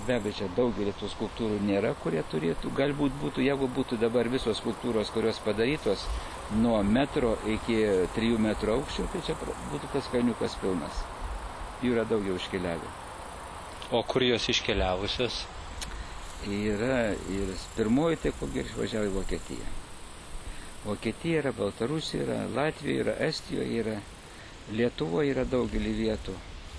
be abejo, čia daugelį tų skulptūrų nėra, kurie turėtų, galbūt būtų, jeigu būtų dabar visos skulptūros, kurios padarytos nuo metro iki 3 metrų aukščio, tai čia būtų tas kalniukas pilnas. Jų yra daugiau iškeliavę. O kur jos iškeliavusios? Yra ir pirmoji, tai ko geriau išvažiavo į Vokietiją. Vokietija yra, Baltarusija yra, Latvija yra, Estijoje yra, Lietuvoje yra daugelį vietų.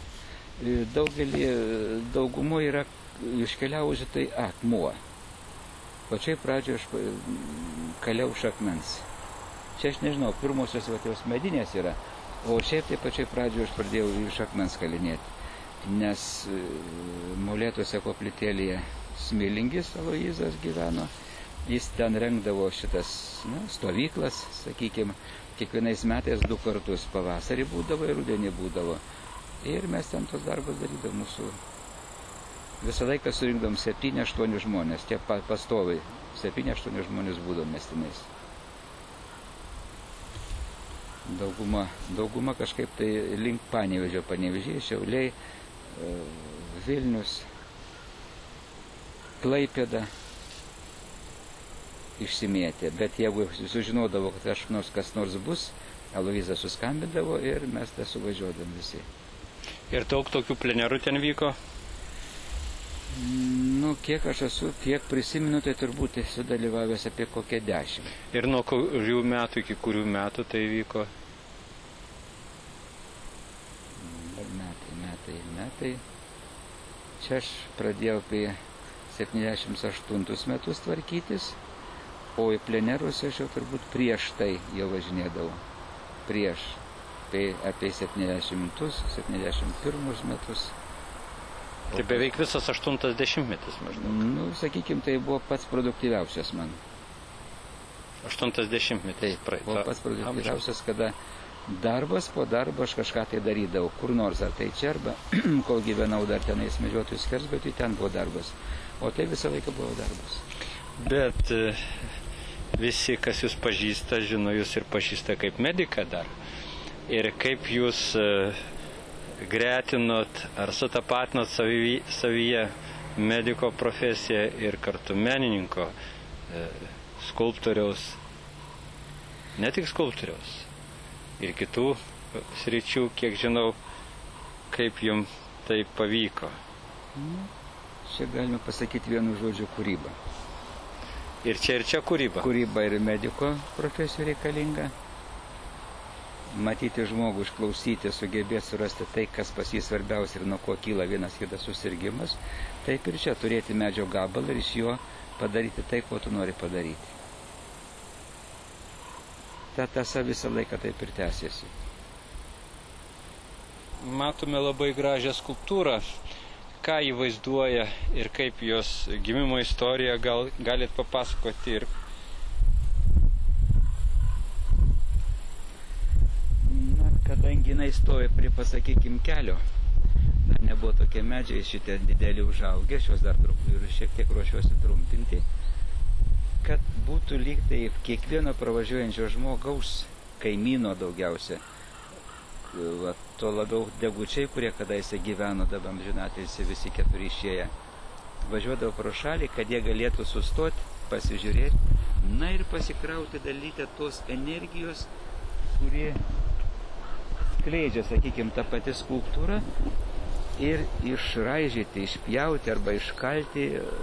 Daugumo yra iškeliavusi tai akmuo. Pačiai pradžioje aš kaliau iš akmens. Čia aš nežinau, pirmosios vatijos medinės yra, o šiaip tai pačiai pradžioje aš pradėjau iš akmens kalinėti. Nes Molėtuose koplytėlėje Smilingis Aloyzas gyveno, jis ten rengdavo šitas stovyklas, sakykime, kiekvienais metais 2 kartus, pavasarį būdavo ir rudenį būdavo. Ir mes ten tos darbus darydavom mūsų. Visą laiką surinkdavom 7-8 žmonės, tie pastovai, 7-8 žmonės būdavo mestinais. Dauguma kažkaip tai link Panevėžio, Šiauliai, Vilnius, Klaipėda išsimėtė, bet jeigu sužinodavo, kad kas nors bus, Aloyzas suskambindavo ir mes tą suvažiuodam visi. Ir daug tokių plenerų ten vyko? Kiek aš esu, kiek prisimenu, tai turbūt esu dalyvavęs apie kokią 10. Ir nuo kurių metų iki kurių metų tai vyko? Metai. Čia aš pradėjau apie 78 metus tvarkytis, o į plenerus aš jau turbūt prieš tai jau važinėdavau. Tai apie 71 metus. Tai beveik visas 80-metis maždaug. Sakykime, tai buvo pats produktyviausias man. 80-metis praeito. Buvo pats produktyviausias, kada darbas po darbo aš kažką tai darydavau, kur nors, ar tai čia, arba kol gyvenau dar tenais medžiotojų skersgatvių, ten buvo darbas. O tai visą laiką buvo darbas. Bet visi, kas jūs pažįsta, žino jūs ir pažįsta kaip mediką dar. Ir kaip jūs gretinot ar sutapatinot savyje mediko profesiją ir kartu menininko, skulptoriaus, ne tik skulptoriaus, ir kitų sričių, kiek žinau, kaip jums tai pavyko. Čia galime pasakyti vienu žodžiu kūryba. Ir čia kūryba. Kūryba ir mediko profesijų reikalinga. Matyti žmogų, išklausyti, sugebėti surasti tai, kas pas jį svarbiausia ir nuo ko kyla vienas kitas susirgimas. Taip ir čia turėti medžio gabalą ir iš jo padaryti tai, ko tu nori padaryti. Ta tąsa visą laiką taip ir tęsiasi. Matome labai gražią skulptūrą. Ką jį vaizduoja ir kaip jos gimimo istoriją galit papasakoti ir... Kadangi jinai stovi prie, pasakykim, kelio, dar nebuvo tokie medžiai šitie dideli užaugę, šios dar truputį šiek tiek ruošiuosi trumpinti, kad būtų lyg tai kiekvieno pravažiuojančio žmogaus, kaimyno daugiausia, tuo labiau degučiai, kurie kadaise gyveno, dabar amžinatilsį visi 4 išėję, važiuodavo pro šalį, kad jie galėtų sustoti, pasižiūrėti, na ir pasikrauti dalytę tos energijos, kurie skleidžia, sakykime, tą patį skulptūrą ir išraižyti, išpjauti arba iškalti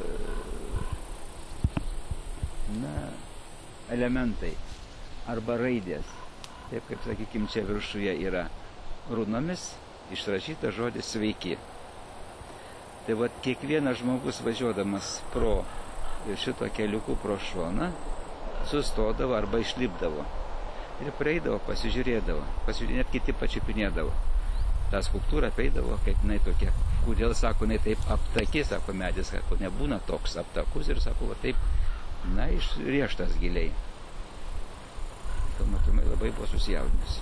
elementai arba raidės. Taip kaip, sakykime, čia viršuje yra runomis išrašyta žodis sveiki. Tai vat kiekvienas žmogus važiuodamas pro šito keliuku pro šoną sustodavo arba išlipdavo. Ir prieidavo, pasižiūrėdavo, net kiti pačiupinėdavo. Ta skulptūra apeidavo, kaip jinai tokia. Kodėl, sako, jinai taip aptaki, sako, medis, sako, nebūna toks aptakus ir, sako, va taip, išrieštas giliai. Tuo matomai labai buvo susijaudinęs.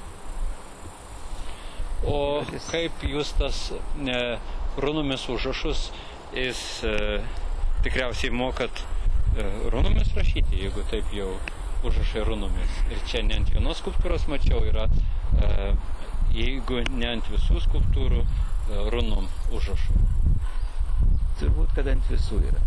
O kaip jūs tas runomis užrašus, jis tikriausiai mokat runomis rašyti, jeigu taip jau užrašai runomis. Ir čia ne ant vienos skulptūros mačiau, yra, jeigu ne ant visų skulptūrų, runom užrašų. Turbūt turbūt, kad ant visų yra.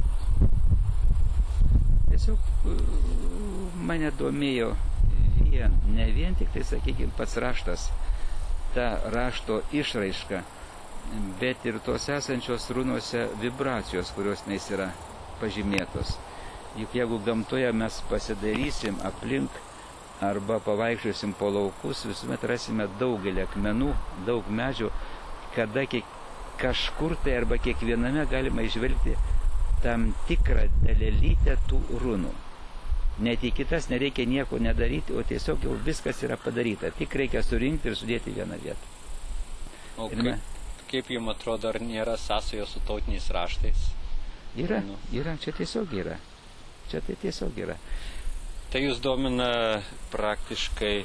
Tiesiog mane domėjo ne vien tik tai, sakykime, pats raštas, ta rašto išraiška, bet ir tos esančios runose vibracijos, kurios neis yra pažymėtos. Juk jeigu gamtoje mes pasidarysim aplink arba pavaikščiosim po laukus, visuomet rasime daugelį akmenų, daug medžių, kada kažkur tai arba kiekviename galima išvelgti tam tikrą dalelytę tų runų. Net į kitas nereikia nieko nedaryti, o tiesiog jau viskas yra padaryta. Tik reikia surinkti ir sudėti vieną vietą. O kaip jums atrodo, ar nėra sąsajos su tautiniais raštais? Yra, čia tiesiog yra. Čia tai tiesiog yra. Tai jūs domina praktiškai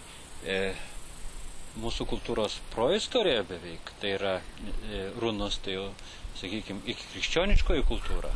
mūsų kultūros proistorija beveik. Tai yra runos, tai jau, sakykime, iki krikščioniškoji kultūra.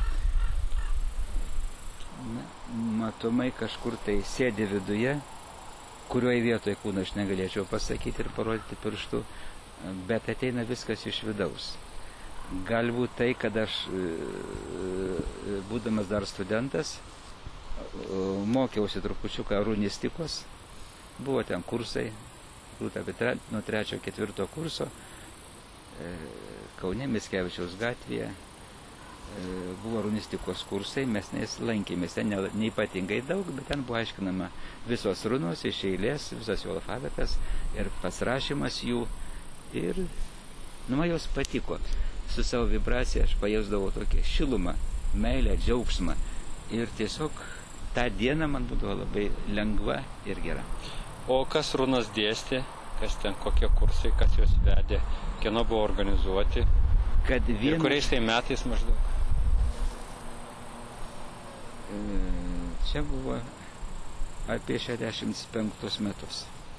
Matomai kažkur tai sėdi viduje, kurioje vietoje kūno aš negalėčiau pasakyti ir parodyti pirštų, bet ateina viskas iš vidaus. Galbūt tai, kad aš, būdamas dar studentas, mokiausi trupučiuką runistikos, buvo ten kursai, nuo 3-4 kurso, Kaune Mickevičiaus gatvėje, buvo runistikos kursai, mes lankėmės, ten neypatingai daug, bet ten buvo aiškinama visos runos iš eilės, visas jų alfabetas ir pats rašymas jų. Ir man jos patiko. Su savo vibracija aš pajausdavau tokią šilumą, meilę, džiaugsmą. Ir tiesiog tą dieną man būdavo labai lengva ir gera. O kas runas dėstė, kas ten kokie kursai, kas juos vedė, kieno buvo organizuoti ir kuriais tai metais maždaug? Čia buvo apie 65 metus.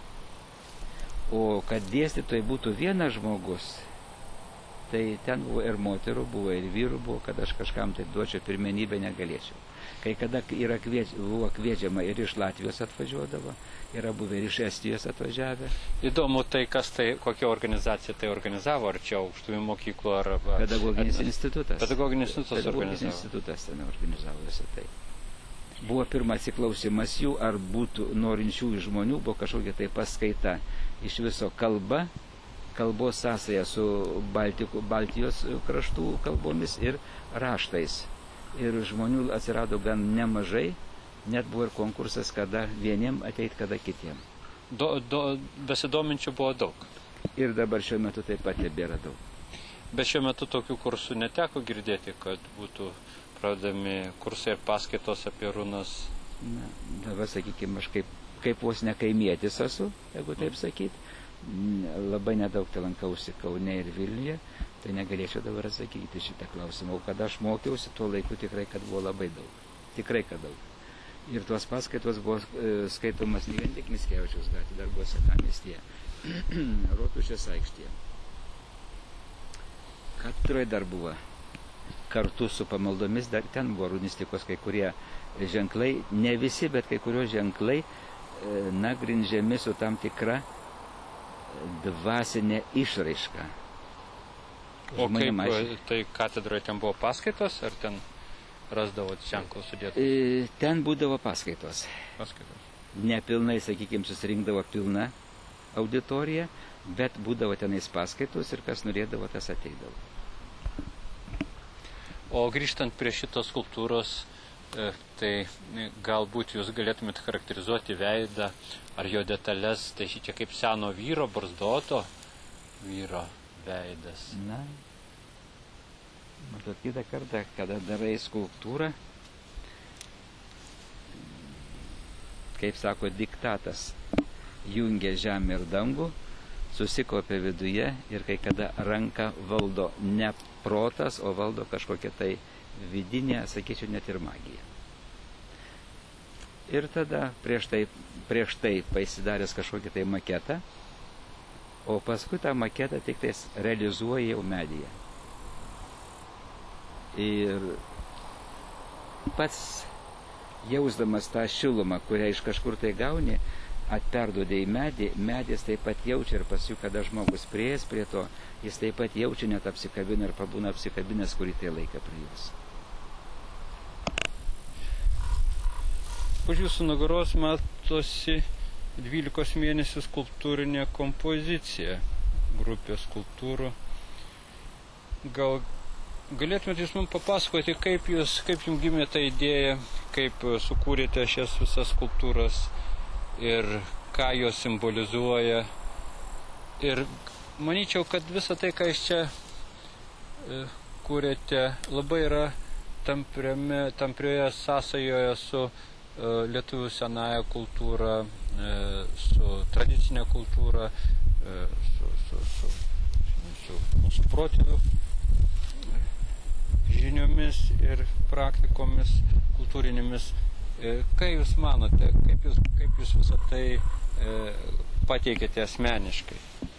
O kad dėstytojai būtų vienas žmogus, tai ten buvo ir moterų, buvo ir vyrų, buvo, kad aš kažkam tai duočiau pirmenybę negalėčiau. Kai kada buvo kviečiama ir iš Latvijos atvažiuodavo, yra buvę ir iš Estijos atvažiavę. Įdomu tai, kokia organizacija tai organizavo, ar čia aukštųjų mokyklų, ar... Pedagoginis institutas. Pedagoginis institutas organizavo. Pedagoginis institutas ten organizavo visą tai. Buvo pirmas įklausimas jų, ar būtų norinčiųjų žmonių, buvo kažkokia tai paskaita. Iš viso kalba, kalbos sąsaja su Baltijos kraštų kalbomis ir raštais. Ir žmonių atsirado gan nemažai, net buvo ir konkursas, kada vieniem ateit, kada kitiem. Besidominčių buvo daug. Ir dabar šiuo metu taip pat nebėra daug. Bet šiuo metu tokių kursų neteko girdėti, kad būtų pradedami kursai ir paskaitos apie runas. Na, dabar, sakykime, aš kaip vos ne kaimietis esu, jeigu taip sakyt. Labai nedaug tai lankausi Kaune ir Vilniuje, tai negalėčiau dabar atsakyti šitą klausimą. O kada aš mokiausi, tuo laiku tikrai, kad buvo labai daug. Tikrai, kad daug. Ir tuos paskaitos buvo skaitomas ne vien tik Mickevičiaus gatvėje, dar buvo Senamiestyje, Rotušės aikštėje. Katedroje dar buvo. Kartu su pamaldomis, dar ten buvo runistikos kai kurie ženklai, ne visi, bet kai kurios ženklai grindžiami su tam tikra dvasinė išraiška. O kaip tai katedroje ten buvo paskaitos, ar ten rasdavo ženklus sudėtus? Ten būdavo paskaitos. Nepilnai, sakykime, susirinkdavo pilna auditorija, bet būdavo tenais paskaitos ir kas norėdavo, tas ateidavo. O grįžtant prie šitos skulptūros, tai galbūt jūs galėtumėte charakterizuoti veidą ar jo detalės, tai šitie kaip seno vyro, barzdoto vyro veidas. Na, matot, kitą kartą, kada darai skulptūrą, kaip sako diktatas, jungia žemę ir dangų, susikopia viduje ir kai kada ranką valdo ne protas, o valdo kažkokia tai vidinė, sakyčiau, net ir magija. Ir tada prieš tai pasidaręs kažkokį tai maketą, o paskui tą maketą tik tais realizuoja jau medyje. Ir pats jausdamas tą šilumą, kurią iš kažkur tai gauni, atperduodė į medį, medis taip pat jaučia ir paskui, kada žmogus prieės prie to, jis taip pat jaučia, net apsikabina ir pabūna apsikabinęs kurį tai laiką prie jos. Už jūsų nugaros matosi 12 mėnesių skulptūrinė kompozicija, grupė skulptūrų. Gal galėtumėte jūs mums papasakoti, kaip jums gimė ta idėja, kaip sukūrėte šias visas skulptūras ir ką jos simbolizuoja. Ir manyčiau, kad visa tai, ką jūs čia kūrėte, labai yra tamprioje sąsajoje su lietuvių senąją kultūrą, su tradicinė kultūra, su mūsų protėvių žiniomis ir praktikomis kultūrinėmis. Ką jūs manote, kaip jūs visą tai pateikėte asmeniškai?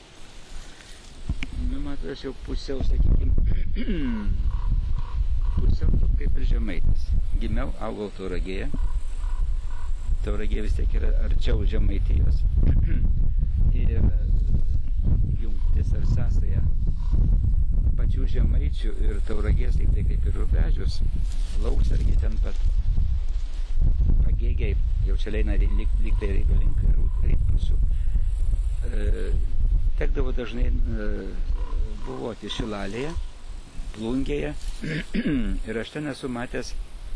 Nu, matai, aš jau pusiau, sakykime, pusiau kaip ir žemaitis. Gimiau, augau Tauragėje. Tauragė vis tiek yra arčiau Žemaitijos. Ir jungtis ar sąsaja pačių žemaičių ir Tauragės, tik tai kaip ir Rubežius, Lauksargiai ten pat, Pagėgiai, jau čia leina lyg tai link rytpusių. Tekdavo dažnai buvoti Šilalėje, Plungėje ir aš ten esu matęs,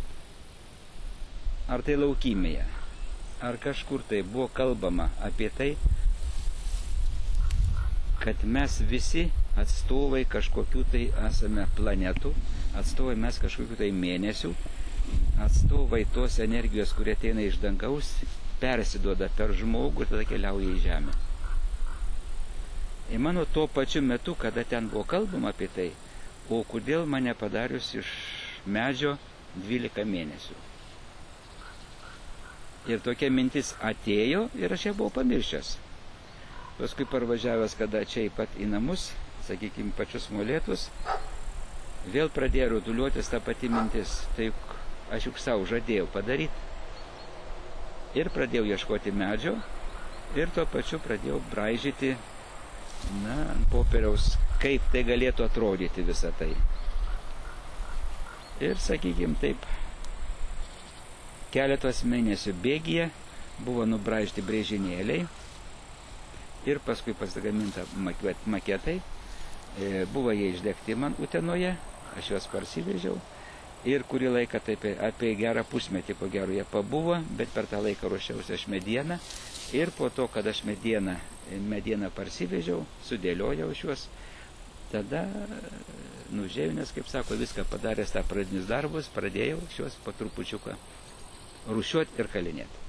ar tai Laukymėje, ar kažkur tai buvo kalbama apie tai, kad mes visi atstovai kažkokių tai esame planetų, atstovai mes kažkokių tai mėnesių, atstovai tos energijos, kurie ateina iš dangaus, persiduoda per žmogų ir tada keliauja į žemę. Ir mano tuo pačiu metu, kada ten buvo kalbama apie tai, o kodėl mane padarius iš medžio 12 mėnesių. Ir tokia mintis atėjo ir aš ją buvau pamiršęs. Paskui parvažiavęs kada čia pat į namus, sakykime, pačius Molėtus, vėl pradėjo rutuliuotis tą patį mintis. Tai aš juk savo žadėjau padaryti. Ir pradėjau ieškoti medžio ir tuo pačiu pradėjau braižyti, ant popieriaus, kaip tai galėtų atrodyti visą tai. Ir, sakykime, taip, keletos mėnesių bėgyje buvo nubraižyti brėžinėliai ir paskui pasigaminta maketai. Buvo jie išdegti man Utenoje, aš juos parsivežiau ir kurį laiką taip apie gerą pusmetį ko gero jie pabuvo, bet per tą laiką ruošiausi aš medieną ir po to, kad aš medieną parsivežiau, sudėliojau šiuos, tada nužėjau, nes, kaip sako, viską padaręs tą pradinius darbus, pradėjau šios po trupučiuką rūšiuoti ir kalinėti.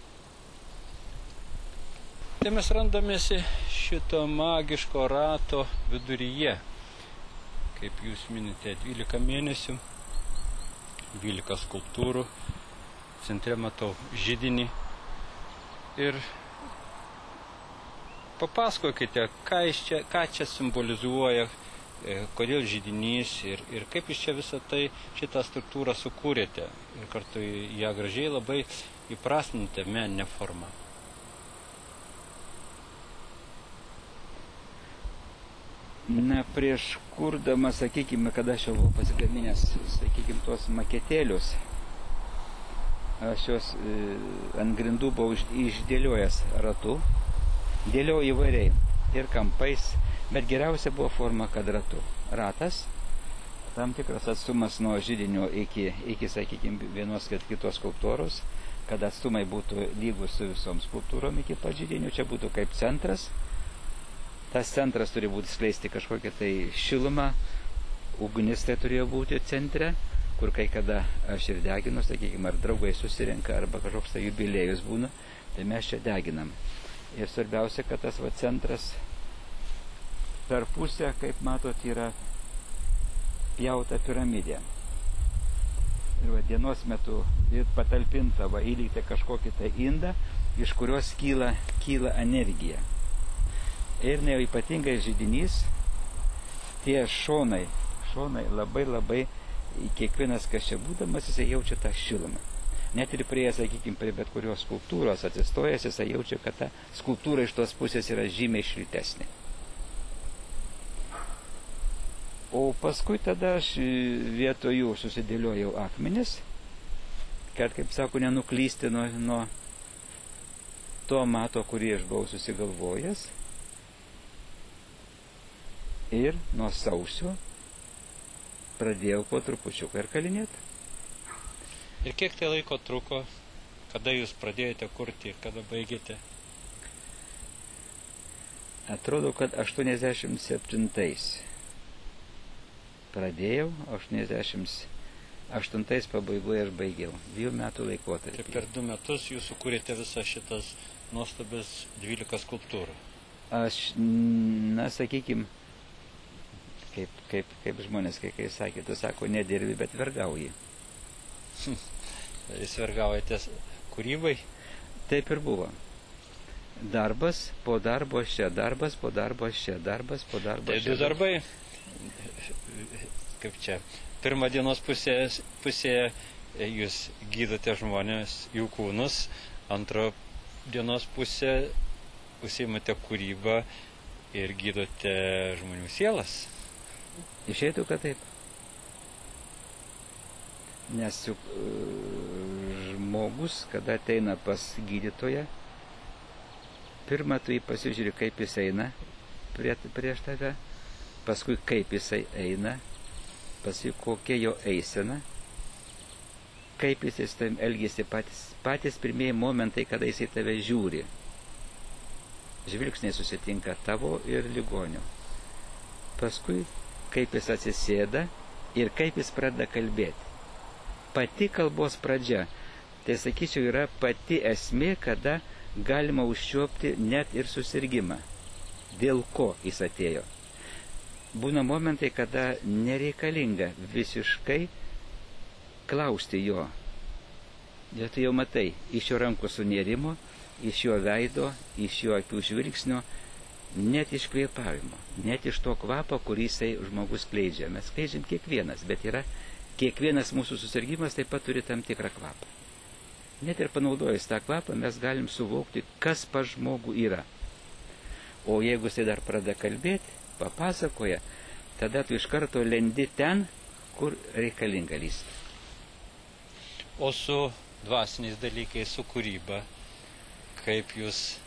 Tai mes randamėsi šito magiško rato viduryje. Kaip jūs minite, 12 mėnesių, 12 skulptūrų, centre matau židinį. Ir papasakokite, ką čia simbolizuoja, kodėl židinys ir kaip jūs čia visą tai, šitą struktūrą sukūrėte. Ir kartu ją gražiai labai įprasminate meninę formą. Na, prieš kurdama, sakykime, kada aš jau buvau pasigaminęs, sakykime, tuos maketėlius, aš juos ant grindų buvau išdėliojęs ratu, dėliojau įvairiai ir kampais, bet geriausia buvo forma kvadratu. Ratas, tam tikras atstumas nuo židinio iki sakykime, vienos kitos skulptūros, kad atstumai būtų lygus su visom skulptūrom iki pat židinio, čia būtų kaip centras. Tas centras turi būti skleisti kažkokią tai šilumą, ugnis tai turėjo būti centre, kur kai kada aš ir deginu, sakykime, ar draugai susirenka, arba kažkoks tai jubiliejus būna, tai mes čia deginam. Ir svarbiausia, kad tas centras per pusę, kaip matot, yra pjauta piramidė. Ir dienos metu patalpinta, įlygti kažkokį tai indą, iš kurios kyla energija. Ir ne ypatingai židinys, tie šonai labai, kiekvienas, kas čia būdamas, jisai jaučia tą šilumą. Net ir prie, sakykime, prie bet kurios skulptūros atsistojęs, jisai jaučia, kad ta skulptūra iš tos pusės yra žymiai šiltesnė. O paskui tada aš vietoj jų susidėliojau akmenis kad, kaip sako, nenuklysti nuo to mato, kurį aš buvau susigalvojęs. Ir nuo sausio pradėjau po trupučiuką ir kalinėti. Ir kiek tai laiko truko, kada jūs pradėjote kurti ir kada baigėte? Atrodo, kad 87 pradėjau, 88 pabaigoje aš baigiau. 2 metų laikotarpį. Tai per 2 metus jūs sukūrėte visas šitas nuostabės 12 skulptūrų. Aš, sakykime, kaip žmonės, kai sakė, tu sako, nedirbi, bet vergauji. Jūs vergaujate kūrybai? Taip ir buvo. Darbas po darbo čia, darbas po darbo čia, darbas po darbo čia. Tai 2 darbai, kaip čia, pirmą dienos pusėje jūs gydote žmonės, jų kūnus, antrą dienos pusę užsiimate kūrybą ir gydote žmonių sielas. Išeitų, kad taip. Nes juk žmogus, kada ateina pas gydytoją, pirmą tu jį pasižiūri, kaip jis eina prieš tave, paskui kaip jisai eina, paskui kokia jo eisena, kaip jisai su tavim elgėsi patys pirmieji momentai, kada jisai tave žiūri. Žvilgsniai susitinka tavo ir ligonio. Paskui, kaip jis atsisėda ir kaip jis pradeda kalbėti. Pati kalbos pradžia, tai sakyčiau, yra pati esmė, kada galima užčiuopti net ir susirgimą. Dėl ko jis atėjo. Būna momentai, kada nereikalinga visiškai klausti jo. Ir tu jau matai, iš jo rankų sunėrimo, iš jo veido, iš jo akių žvilgsnio, net iš kvėpavimo, net iš to kvapo, kurį jisai žmogus skleidžia. Mes skleidžiam kiekvienas, bet yra kiekvienas mūsų susirgymas taip pat turi tam tikrą kvapą. Net ir panaudojus tą kvapą mes galim suvokti, kas pas žmogų yra. O jeigu jisai dar pradeda kalbėti, papasakoja, tada tu iš karto lendi ten, kur reikalinga lysti. O su dvasiniais dalykais, su kūryba, kaip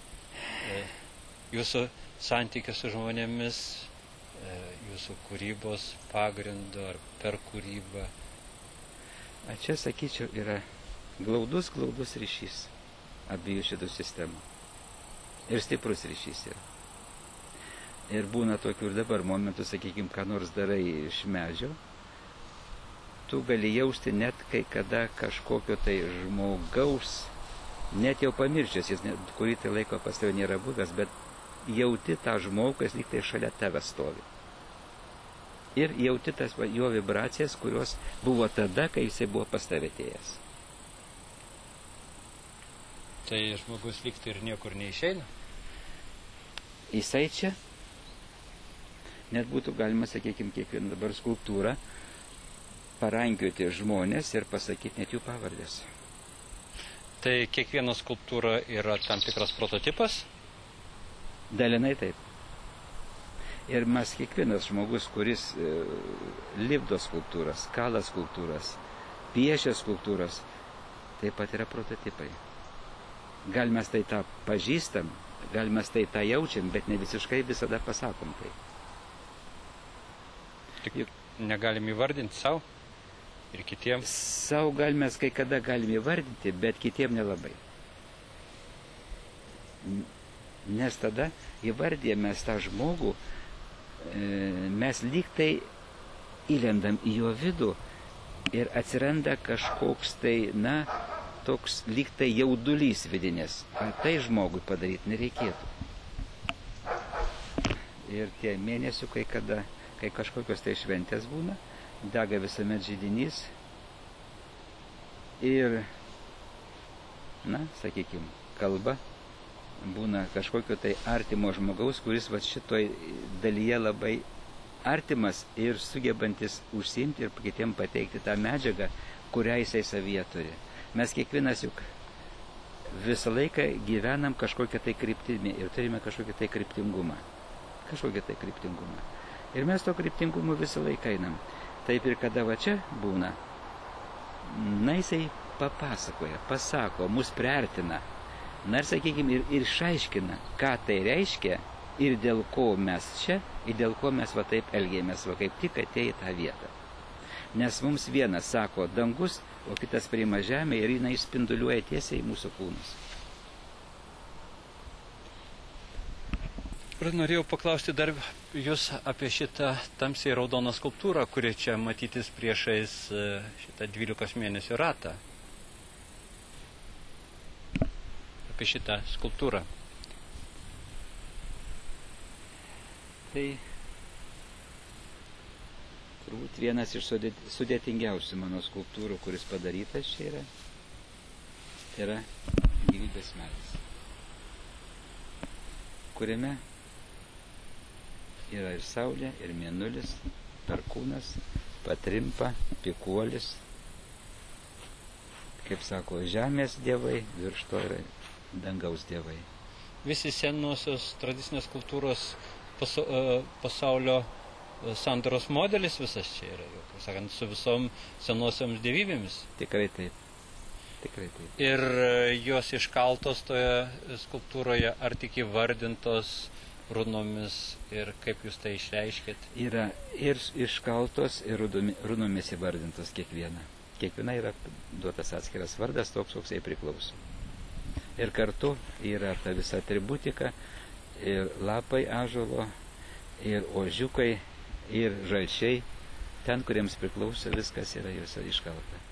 jūsų santykis su žmonėmis, jūsų kūrybos pagrindu ar per kūrybą? Čia, sakyčiau, yra glaudus ryšys abiejų šitų sistemų. Ir stiprus ryšys yra. Ir būna tokių ir dabar momentų, sakykime, ką nors darai iš medžio, tu gali jausti net kai kada kažkokio tai žmogaus, net jau pamiršęs, jis kurį tai laiko pas tave nėra buvęs, bet jauti tą žmogų, kas lyg tai šalia tave stovi. Ir jauti tas jo vibracijas, kurios buvo tada, kai jisai buvo pas tave atėjęs. Tai žmogus lyg tai ir niekur neišeina? Jisai čia, net būtų galima, sakykime, kiekvieną dabar skulptūrą parankioti žmonės ir pasakyti net jų pavardės. Tai kiekviena skulptūra yra tam tikras prototipas? Dalinai taip. Ir mes kiekvienas žmogus, kuris lipdo skulptūras, kala skulptūras, piešia skulptūras, taip pat yra prototipai. Gal mes tai tą pažįstam, gal mes tai tą jaučiam, bet ne visiškai visada pasakom tai. Tik negalim įvardinti savo ir kitiems? Savo gal mes kai kada galim įvardinti, bet kitiem nelabai. Nes tada įvardėme tą žmogų, mes lyg tai įlendam į jo vidų ir atsiranda kažkoks tai, toks lyg tai jaudulys vidinės. Tai žmogui padaryti nereikėtų. Ir tie mėnesių, kai kažkokios tai šventės būna, dega visuomet židinys ir, sakykime, kalba būna kažkokio tai artimo žmogaus, kuris šitoj dalyje labai artimas ir sugebantis užsiimti ir kitiem pateikti tą medžiagą, kurią jisai savyje turi. Mes kiekvienas juk visą laiką gyvenam kažkokią tai kryptimį ir turime kažkokią tai kryptingumą. Ir mes to kryptingumu visą laiką einam. Taip ir kada čia būna, jisai papasakoja, pasako, mus priartina. Na ir, sakykime, ir išaiškina, ką tai reiškia ir dėl ko mes čia, ir dėl ko mes va taip elgėmės, va kaip tik atėjo į tą vietą. Nes mums vienas sako dangus, o kitas priima žemę ir jinai spinduliuoja tiesiai į mūsų kūnus. Norėjau paklausti dar jūs apie šitą tamsiai raudoną skulptūrą, kuri čia matytis priešais šitą 12 mėnesių ratą. Apie šitą skulptūrą. Tai turbūt vienas iš sudėtingiausių mano skulptūrų, kuris padarytas čia yra, tai yra gyvybės medis, kuriame yra ir saulė, ir mėnulis, perkūnas, patrimpa, pikuolis, kaip sako, žemės dievai, virš to yra dangaus dievai. Visi senosios tradicinės kultūros pasaulio sandaros modelis visas čia yra, jau, kaip sakant, su visom senosioms dievybėmis. Tikrai taip. Tikrai taip. Ir jos iškaltos toje skulptūroje, ar tik įvardintos runomis ir kaip jūs tai išreiškėt? Yra ir iškaltos, ir runomis įvardintos kiekviena. Kiekviena yra duotas atskiras vardas, toks, koks jai priklauso. Ir kartu yra ta visa atributika, ir lapai ąžuolo, ir ožiukai, ir žalčiai, ten, kuriems priklauso, viskas yra juose iškalta.